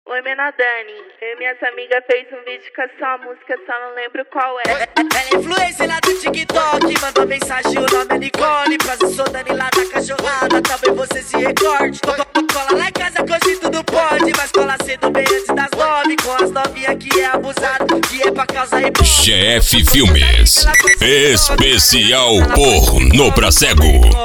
Oi, Menadani, eu e minhas amigas fez um vídeo com essa música, só não lembro qual é. Ela é influencer lá do TikTok, mandou mensagem, o nome é Nicole. Prazer, sou Dani lá da cachorrada, talvez você se recorde. Cola lá em casa que hoje tudo pode, mas cola cedo bem antes das 9, com as novinhas que é abusado, que é pra causar e GF Filmes, especial pornô pra cego.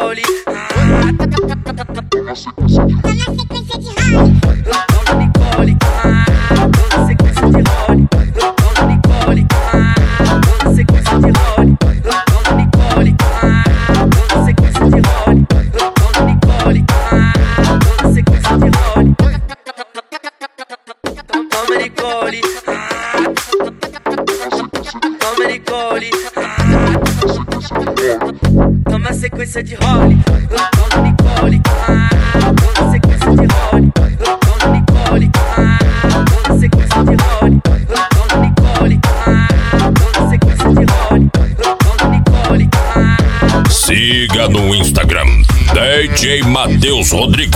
Toma sequência de role, toma Nicole, toma sequência de role, toma Nicole, toma sequência de role, toma Nicole, toma sequência de role, toma Nicole. Siga no Instagram, DJ Matheus Rodrigo.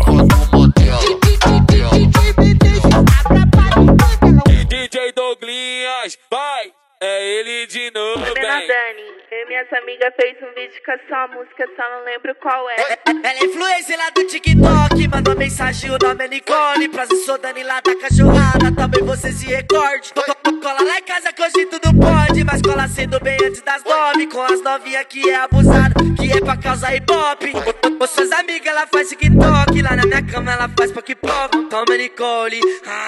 DJ Douglinhas, vai! É ele de novo, Menadani, eu e minhas amigas fez um vídeo com essa música, só não lembro qual é. Ela é influencer lá do TikTok, mandou mensagem, o nome é Nicole. Prazer, sou Dani lá da cachorrada, talvez você se recorde. Cola lá em casa que hoje tudo pode, mas cola cedo bem antes das 9, com as novinhas que é abusado, que é pra causar hip-hop. Com suas amigas ela faz TikTok, lá na minha cama ela faz pop-pop. Toma Nicole,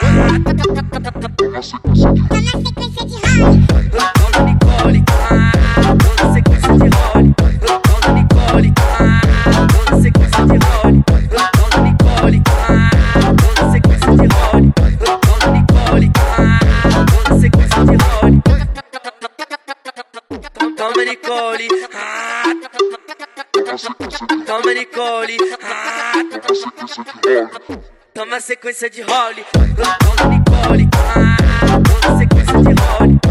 toma sequência de role, toma Nicole, toma sequência de role, toma Nicole, toma sequência de role, toma Nicole, toma sequência de role, toma Nicole, toma sequência de role, toma Nicole, toma Nicole, toma sequência de role, toma Nicole, toma sequência de role.